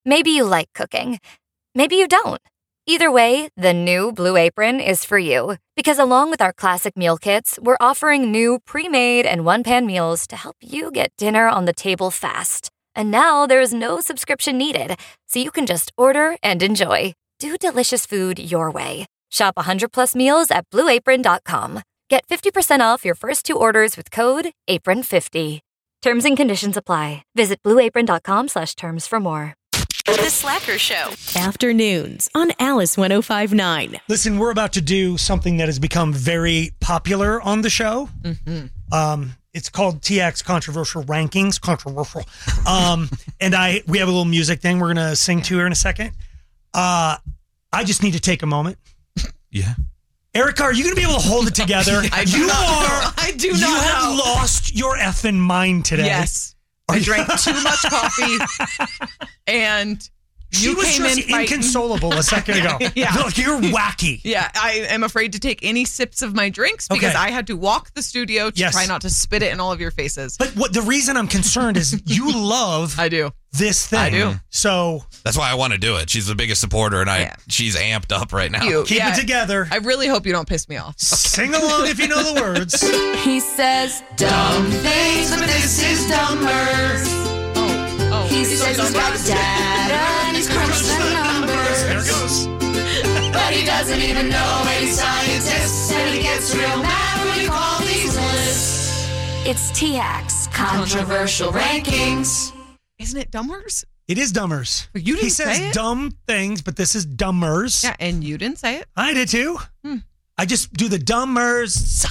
Maybe you like cooking. Maybe you don't. Either way, the new Blue Apron is for you. Because along with our classic meal kits, we're offering new pre-made and one-pan meals to help you get dinner on the table fast. And now there's no subscription needed, so you can just order and enjoy. Do delicious food your way. Shop 100+ meals at BlueApron.com. Get 50% off your first 2 orders with code APRON50. Terms and conditions apply. Visit BlueApron.com/terms for more. The Slacker Show. Afternoons on Alice 105.9. Listen, we're about to do something that has become very popular on the show. Mm-hmm. It's called TX Controversial Rankings. Controversial. And we have a little music thing we're going to sing to here in a second. I just need to take a moment. Yeah. Erica, are you going to be able to hold it together? I do not. You have lost your effing mind today. Yes. I drank too much coffee, and she was came just in fighting. inconsolable a second ago. Yeah. Like, you're wacky. Yeah, I am afraid to take any sips of my drinks because I had to walk the studio to try not to spit it in all of your faces. But the reason I'm concerned is you love I do. this thing. I do. So that's why I want to do it. She's the biggest supporter, and she's amped up right now. Keep it together. I really hope you don't piss me off. Okay. Sing along if you know the words. He says dumb things, but this is dumber. He says he's got data and he's crunched the numbers. There it goes. But he doesn't even know any scientists, and he gets real mad when we call these lists. It's TX Controversial Rankings. Isn't it Dummers? It is Dummers. But you didn't He says say it? dumb things, but this is Dummers. Yeah, and you didn't say it. I did too. I just do the Dummers.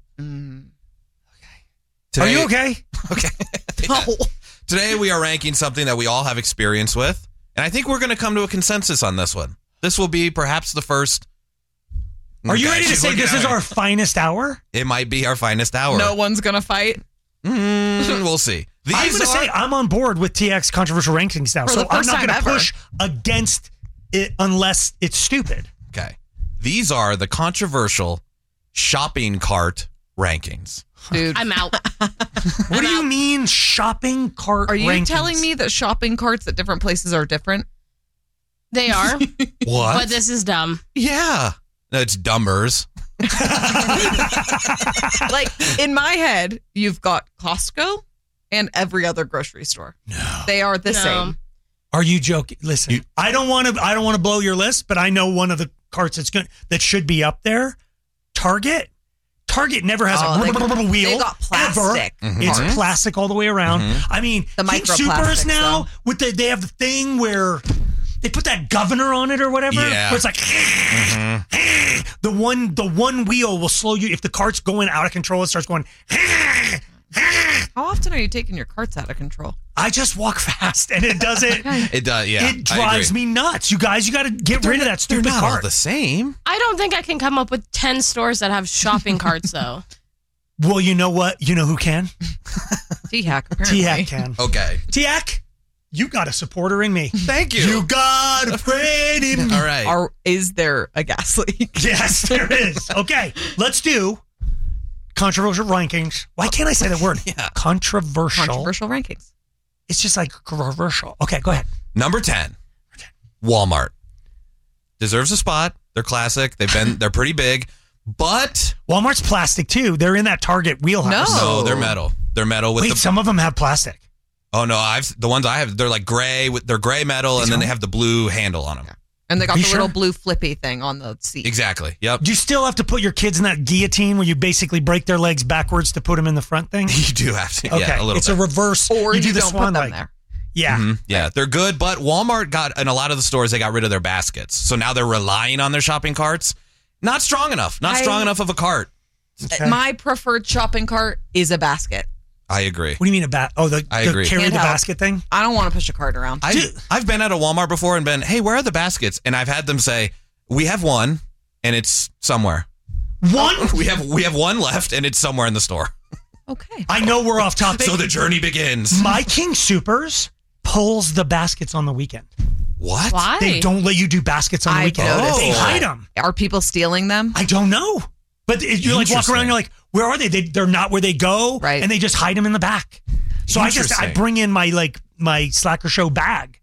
Today, Are you okay? Okay. No. Today we are ranking something that we all have experience with, and I think we're going to come to a consensus on this one. This will be perhaps the first. Are you ready to say this is our finest hour? It might be our finest hour. No one's going to fight. We'll see. I'm going to say I'm on board with TX Controversial Rankings now, For so the I'm first not time going to ever. push against it unless it's stupid. Okay. These are the controversial shopping cart rankings. Dude. I'm out. What do you mean shopping cart Are you rankings? telling me that shopping carts at different places are different? They are, What? but this is dumb. Yeah. No, it's Dummers. Like, in my head, you've got Costco and every other grocery store. No. They are the same. Are you joking? Listen, I don't want to blow your list, but I know one of the carts that should be up there. Target never has a wheel. They got plastic. Ever. It's plastic all the way around. I mean, The King microplastics, Supers now though. they have the thing where they put that governor on it or whatever. Yeah. Where it's like the one wheel will slow you if the cart's going out of control. It starts going. How often are you taking your carts out of control? I just walk fast and it doesn't. It does, yeah. It drives me nuts. You guys, you got to get rid of that stupid They're not all cart. the same. I don't think I can come up with 10 stores that have shopping carts, though. Well, you know what? You know who can? T-Hack, apparently. T-Hack can. Okay. T-Hack, you got a supporter in me. Thank you. You got a friend in me. All right. Is there a gas leak? Yes, there is. Okay, let's do controversial rankings. Why can't I say that word? Yeah. Controversial. Controversial rankings. It's just like controversial. Okay, go ahead. Number 10. Walmart. Deserves a spot. They're classic. They're pretty big, but Walmart's plastic too. They're in that Target wheelhouse. no, they're metal. They're metal with Wait, some of them have plastic. Oh no, the ones I have, they're like gray they're gray metal, and then they have the blue handle on them. Yeah. And they got Are the you little sure? blue flippy thing on the seat. Exactly. Yep. Do you still have to put your kids in that guillotine where you basically break their legs backwards to put them in the front thing? You do have to. Okay, Yeah, a little it's bit. a reverse. Or you do the don't swan put them leg. there. Yeah. Mhm. Yeah, they're good, but Walmart got, in a lot of the stores, they got rid of their baskets. So now they're relying on their shopping carts. Not strong enough. Not strong enough of a cart. Okay. My preferred shopping cart is a basket. I agree. What do you mean about? Oh, the I agree. carry Can't the help. basket thing. I don't want to push a cart around. I've been at a Walmart before and been, hey, where are the baskets? And I've had them say, we have one, and it's somewhere. One. We have one left, and it's somewhere in the store. Okay. I know we're off topic. So the journey begins. My King Supers pulls the baskets on the weekend. What? Why? They don't let you do baskets on the I've weekend. noticed They that. hide them. Are people stealing them? I don't know. But you like walk around, you're like, where are they? They're not where they go, Right. and they just hide them in the back. So I Interesting. bring in my Slacker Show bag,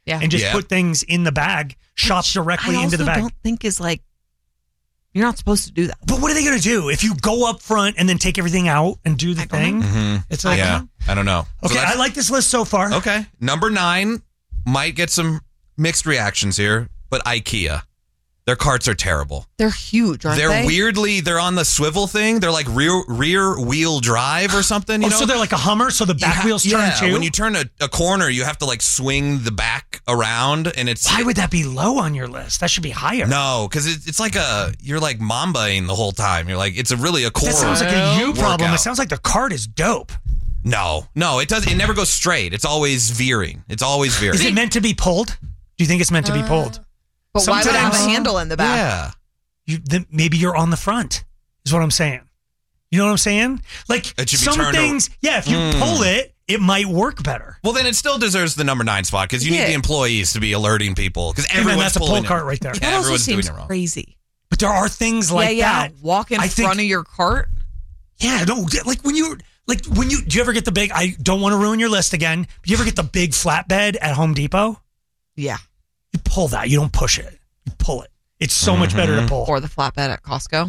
and just put things in the bag, shop directly into the bag. I don't think is like, you're not supposed to do that. But what are they going to do if you go up front and then take everything out and do the thing? It's like, I don't know. Okay, I like this list so far. Okay. Number 9 might get some mixed reactions here, but IKEA. Their carts are terrible. They're huge, aren't they? They're weirdly, they're on the swivel thing. They're like rear wheel drive or something. You know? So they're like a Hummer, so the back wheels turn too? When you turn a corner, you have to like swing the back around, and it's... Why would that be low on your list? That should be higher. No, because it's like you're like Mambaing the whole time. You're like, it's really a core. That sounds like a you problem. Workout. It sounds like the cart is dope. No, it does. It never goes straight. It's always veering. Is it meant to be pulled? Do you think it's meant to be pulled? But why would it have a handle in the back? Yeah. Then maybe you're on the front, is what I'm saying. You know what I'm saying? Like some things, if you pull it, it might work better. Well, then it still deserves the number 9 spot because you need the employees to be alerting people because everyone's that's a pull cart right there. That also seems crazy. But there are things like that. Walk in front of your cart. Yeah, no, like when you do you ever get the big? I don't want to ruin your list again. Do you ever get the big flatbed at Home Depot? Yeah. You pull that. You don't push it. You pull it. It's so much better to pull. Or the flatbed at Costco.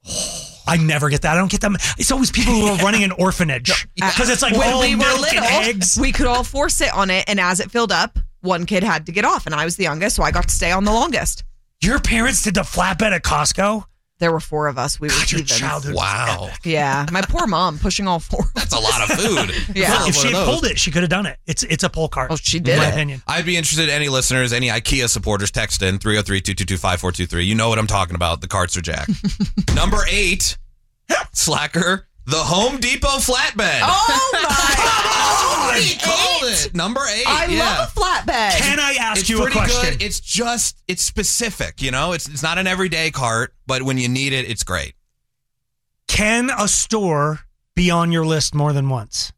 I never get that. I don't get them. It's always people who are running an orphanage because it's like all milk and eggs. We could all 4 sit on it, and as it filled up, one kid had to get off, and I was the youngest, so I got to stay on the longest. Your parents did the flatbed at Costco? There were 4 of us. We were your childhood. Wow. Yeah, my poor mom pushing all 4. That's a lot of food. Yeah. If she had pulled it, she could have done it. It's a pull cart. Oh, she did. In my opinion. I'd be interested. Any listeners, any IKEA supporters, text in 303-222-5423. You know what I'm talking about. The carts are jacked. Number 8, slacker. The Home Depot flatbed. Oh my! We called it. Number 8. I love a flatbed. Can I ask It's you a pretty question? good. It's specific. You know, it's not an everyday cart, but when you need it, it's great. Can a store be on your list more than once?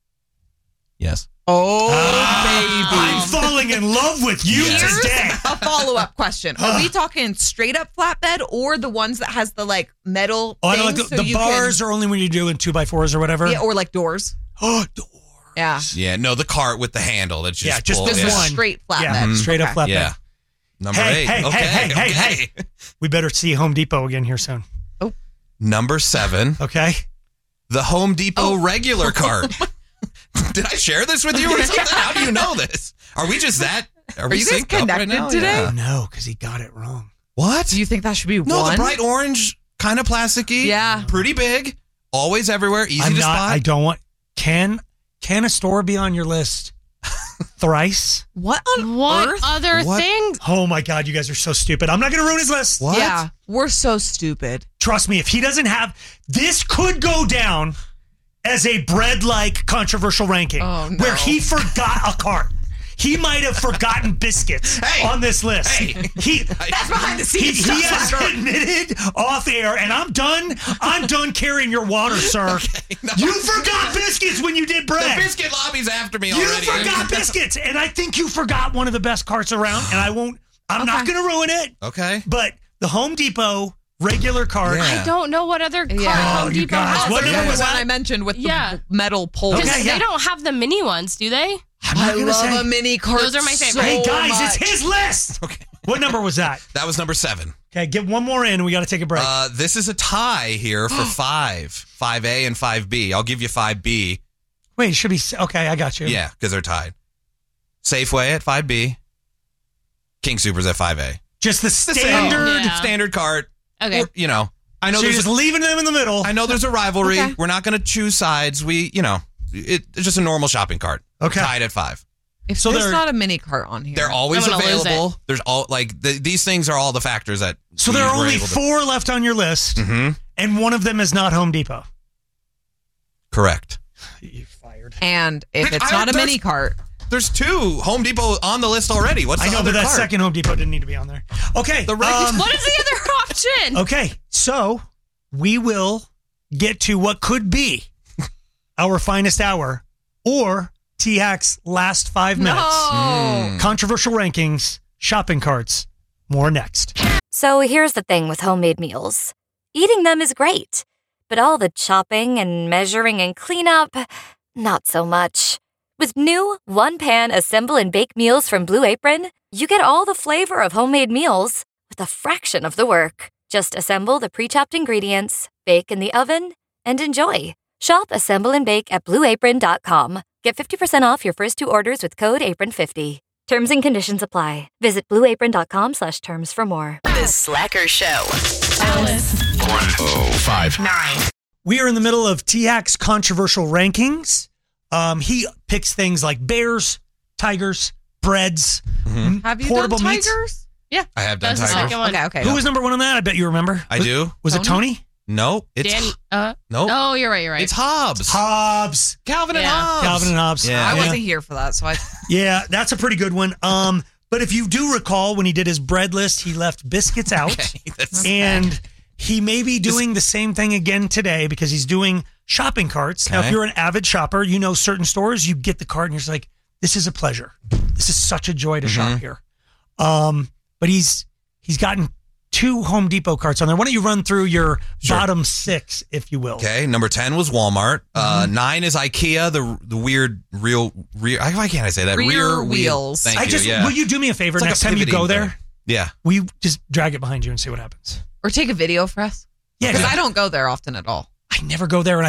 Yes. Oh, baby. I'm falling in love with you today. A follow-up question. Are we talking straight up flatbed or the ones that has the like metal I thing like the bars are only when you're doing 2x4s or whatever. Yeah, or like doors. Oh, doors. Yeah. Yeah, no, the cart with the handle that's just just pull. this Just a one. straight flatbed. Yeah, straight up flatbed. Yeah. Number 8. Hey. We better see Home Depot again here soon. Number 7. Okay. The Home Depot regular cart. Did I share this with you or something? How do you know this? Are we just that? Are we you guys synced up right connected now? today? Yeah. No, because he got it wrong. What? Do you think that should be No, one? the bright orange, kind of plasticky. Yeah. Pretty big. Always everywhere. Easy to spot. I don't want. Can a store be on your list thrice? What on What earth? other things? Oh my God, you guys are so stupid. I'm not going to ruin his list. What? Yeah, we're so stupid. Trust me, if he doesn't have, this could go down as a bread-like controversial ranking where he forgot a cart. He might have forgotten biscuits on this list. Hey. That's behind the scenes. He has admitted off air, and I'm done carrying your water, sir. You forgot biscuits when you did bread. The biscuit lobby's after me You already. forgot biscuits, and I think you forgot one of the best carts around, and I'm not going to ruin it. Okay. But the Home Depot regular cart. Yeah. I don't know what other cart Home you Depot guys, has. what number was the one that? I mentioned with the metal pole. Okay, They don't have the mini ones, do they? I love a mini cart. Those are my favorite. Hey guys, much. it's his list. Okay. What number was that? That was number 7. Okay, get one more in. We got to take a break. This is a tie here for 5A and 5B. I'll give you 5B. Wait, it should be okay. I got you. Yeah, because they're tied. Safeway at 5B. King Supers at 5A. Just the Standard cart. Okay. Or, you know, I know So you're there's just leaving them in the middle. I know there's a rivalry. Okay. We're not going to choose sides. It's just a normal shopping cart. Okay. Tied at 5. If So there's they're- not a mini cart on here, They're always I'm gonna lose available. There's all these things are all the factors that. So there are only 4 left on your list, and one of them is not Home Depot. Correct. You're fired. and if it's not a mini cart, There's 2 Home Depot on the list already. What's the I know, other but that cart? second Home Depot didn't need to be on there. Okay. The regular- What is the other option? Okay, so we will get to what could be our finest hour or T-Hack's last 5 minutes. Controversial rankings, shopping carts, more next. So here's the thing with homemade meals. Eating them is great, but all the chopping and measuring and cleanup, not so much. With new one-pan assemble and bake meals from Blue Apron, you get all the flavor of homemade meals with a fraction of the work. Just assemble the pre-chopped ingredients, bake in the oven, and enjoy. Shop Assemble and Bake at BlueApron.com. Get 50% off your first 2 orders with code APRON50. Terms and conditions apply. Visit BlueApron.com/terms for more. The Slacker Show. Alice. 1059. We are in the middle of T-Hack's controversial rankings. He picks things like bears, tigers, breads, Have you portable done meats. tigers? Yeah. I have done That's the tigers. second one. Okay. Who was number 1 on that? I bet you remember. I do. Was it Tony? No, it's Danny. no. Oh, you're right. It's Hobbs. Hobbs. Calvin and Yeah. Hobbs. Calvin and Hobbs. Yeah. I wasn't here for that, so I. Yeah, that's a pretty good one. But if you do recall, when he did his bread list, he left biscuits out. Okay, that's- And he may be doing the same thing again today because he's doing shopping carts. Now, if Okay. you're an avid shopper, you know certain stores, you get the cart and you're just like, this is a pleasure. This is such a joy to shop here. But he's gotten 2 Home Depot carts on there. Why don't you run through your bottom 6, if you will? Okay, number 10 was Walmart. 9 is IKEA, the weird rear. Why can't I say that? Rear wheels. Thank you. Will you do me a favor It's like next a time you go pivoting there? thing. Yeah. Will you just drag it behind you and see what happens? Or take a video for us. Yeah, Because I don't go there often at all. I never go there, and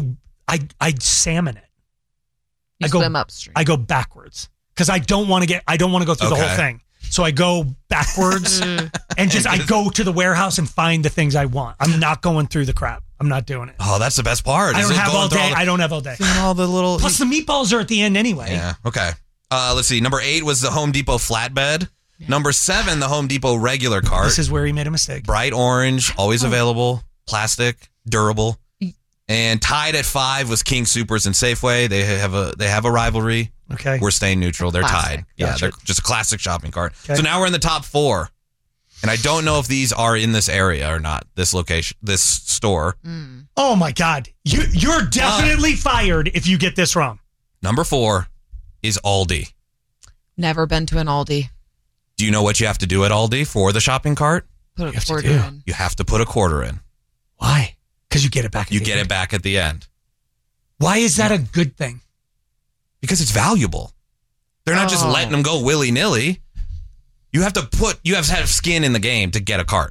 I salmon it. You I go swim upstream. I go backwards because I don't want to go through the whole Okay. thing. So I go backwards and I go to the warehouse and find the things I want. I'm not going through the crap. I'm not doing it. Oh, that's the best part. I is don't it have going all through day. I don't have all day. all the little. Plus the meatballs are at the end anyway. Yeah. Okay. Let's see. Number 8 was the Home Depot flatbed. Number 7, the Home Depot regular cart. This is where he made a mistake. Bright orange, always available, plastic, durable. And tied at 5 was King Soopers and Safeway. They have a rivalry. Okay. We're staying neutral. They're Classic. tied. Yeah, Gotcha. they're just a classic shopping cart. Okay. So now we're in the top 4. And I don't know if these are in this area or not, this location, this store. Oh my God. You're definitely fired if you get this wrong. Number 4 is Aldi. Never been to an Aldi. Do you know what you have to do at Aldi for the shopping cart? Put You a have to quarter do. in. You have to put a quarter in. Why? Because you get it back. You get it back at the end. Why is that a good thing? Because it's valuable. They're not just Oh. letting them go willy-nilly. You have to have skin in the game to get a cart.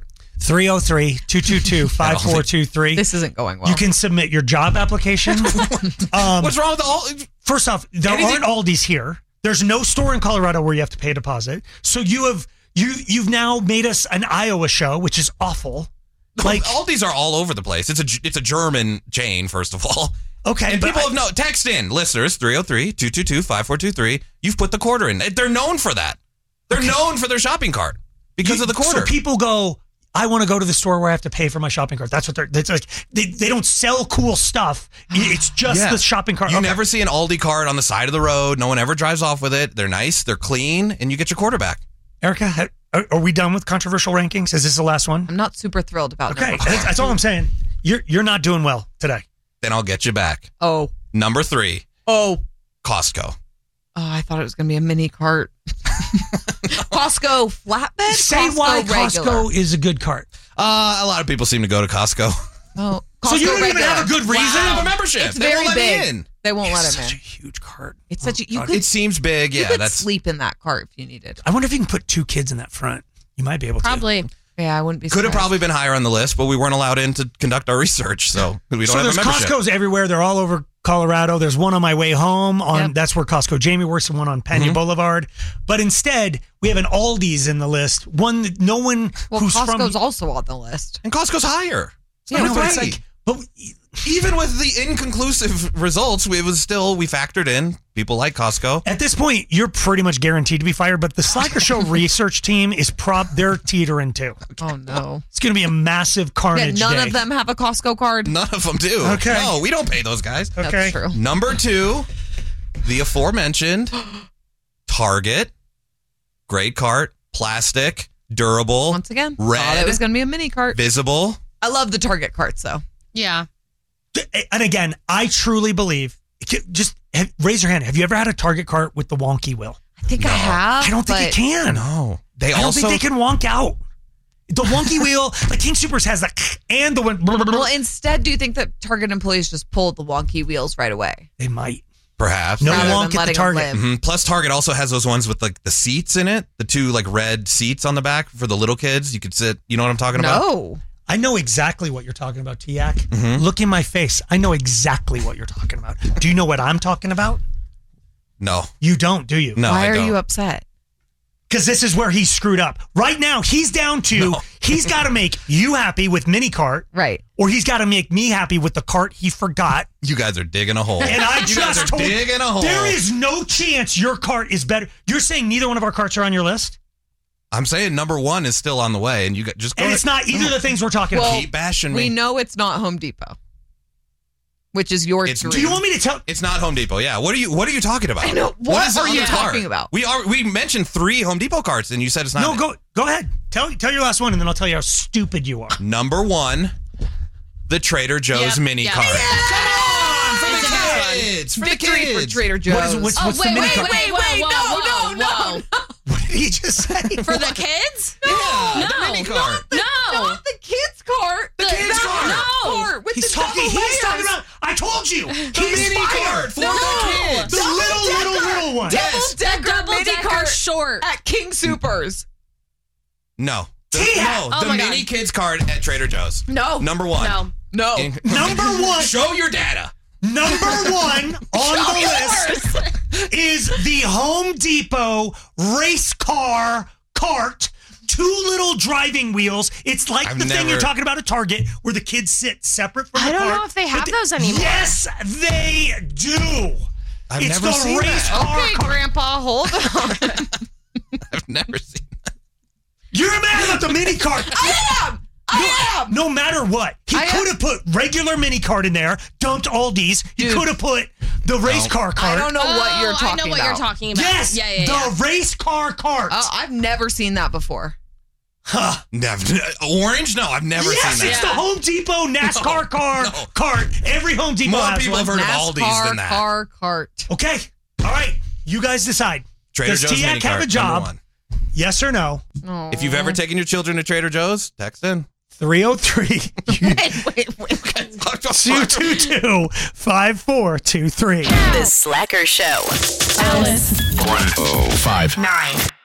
303-222-5423. This isn't going well. You can submit your job application. What's wrong with the Aldi? First off, there aren't Aldis here. There's no store in Colorado where you have to pay a deposit. So you've now made us an Iowa show, which is awful. Like Aldis are all over the place. It's a German chain, first of all. okay, And but people have text in, listeners, 303-222-5423. You've put the quarter in. They're known for that. They're known for their shopping cart because of the quarter. So people go, I want to go to the store where I have to pay for my shopping cart. That's what that's like. They don't sell cool stuff. It's just Yeah. the shopping cart. You Okay. never see an Aldi cart on the side of the road. No one ever drives off with it. They're nice. They're clean, and you get your quarter back. Erica, are we done with controversial rankings? Is this the last one? I'm not super thrilled about Okay, number 4. that's all I'm saying. You're not doing well today. Then I'll get you back. Oh. Number 3, Oh. Costco. Oh, I thought it was going to be a mini cart. Costco flatbed? Say Costco why regular. Costco is a good cart. A lot of people seem to go to Costco. Oh, So you Costco don't even regular. have a good reason? I have a membership. It's They very won't let me big. in. They won't let It's him such in. a huge cart. It's such a you God. could It seems big. you Yeah, could that's. sleep in that cart if you needed. I wonder if you can put 2 kids in that front. You might be able to. Probably. Yeah, I wouldn't be. Could have surprised. probably been higher on the list, but we weren't allowed in to conduct our research, so we don't So have a there's membership. Costco's everywhere. They're all over Colorado. There's one on my way home. Yep. That's where Costco Jamie works, and one on Pena Boulevard. But instead, we have an Aldi's in the list. One that no one Well, who's Costco's from. also on the list. And Costco's higher. I know, but it's Right. like, but Even with the inconclusive results, we factored in people like Costco. at this point, you're pretty much guaranteed to be fired. But the Slacker Show research team is they're teetering too. Oh no! It's going to be a massive Yeah, carnage. none day. of them have a Costco card. None of them do. Okay. No, we don't pay those guys. Okay. That's true. Number 2, the aforementioned Target. Great cart, plastic, durable, Once again, red, thought it was going to be a mini cart. visible. I love the Target carts though. Yeah. And again, I truly believe. Raise your hand. Have you ever had a Target cart with the wonky wheel? I think I have. I don't think it can. No. They I don't also think they can wonk out. The wonky wheel, like King Soopers has that, and the one. Well, instead, do you think that Target employees just pulled the wonky wheels right away? They might. Perhaps. No Rather wonk than at the letting them Target. live. Plus, Target also has those ones with like the seats in it, the 2 like red seats on the back for the little kids. You could sit. You know what I'm talking about? No. I know exactly what you're talking about, Tiak. Mm-hmm. Look in my face. I know exactly what you're talking about. Do you know what I'm talking about? No. You don't, do you? No. Why I are don't. you upset? Because this is where he's screwed up. Right now, he's down to, he's got to make you happy with mini cart. Right. Or he's got to make me happy with the cart he forgot. You guys are digging a hole. And I you just guys are told digging a hole. there is no chance your cart is better. You're saying neither one of our carts are on your list? I'm saying number 1 is still on the way, and you got just go. And it's not either of the things we're talking about. Keep bashing me. We know it's not Home Depot, which is your dream. Do you want me to tell? It's not Home Depot. Yeah. What are you talking about? I know. What is are on you the cart? talking about? We mentioned 3 Home Depot carts, and you said it's not. No, go ahead. Tell your last one, and then I'll tell you how stupid you are. Number 1, the Trader Joe's mini cart. Come on, for It's the a good one. kids. For the Victory kids. for Trader Joe's. What's the mini cart? Whoa. What did he just say? For the kids? Yeah, the No. mini cart. Not the kids' cart. The kids' cart. Cart with He's the talking double about. I told you. The He's mini cart for the kids. The little one. Yes. double mini Double-decker cart short. at King Soopers. No. The Tia! Oh my mini God. kids cart at Trader Joe's. No. Number 1. No. Number one. Show your data. Number 1 on the list is the Home Depot race car cart. 2 little driving wheels. It's like the thing you're talking about at Target where the kids sit separate from the I cart. don't know if they have But those anymore. Yes, they do. I've It's never the seen race that. car Okay, cart. Grandpa, hold on. I've never seen that. You're mad about the mini cart. I am. No matter what. He I am. could have put regular mini cart in there, dumped Aldi's. He Dude. could have put the race car cart. I don't know what you're talking I know what you're about. talking about. Yes, Yeah. the race car cart. I've never seen that before. Huh. Orange? No, I've never Yes, seen it's that. the Home Depot NASCAR cart. Every Home Depot More has people one. have heard of Aldi's than that. Car cart. Okay. All right. You guys decide. Trader Does Joe's Tiak mini have cart, a job? number 1. Yes or no? If you've ever taken your children to Trader Joe's, text in. 303 Wait. 222 5423. The Slacker Show. Alice. 105. 9.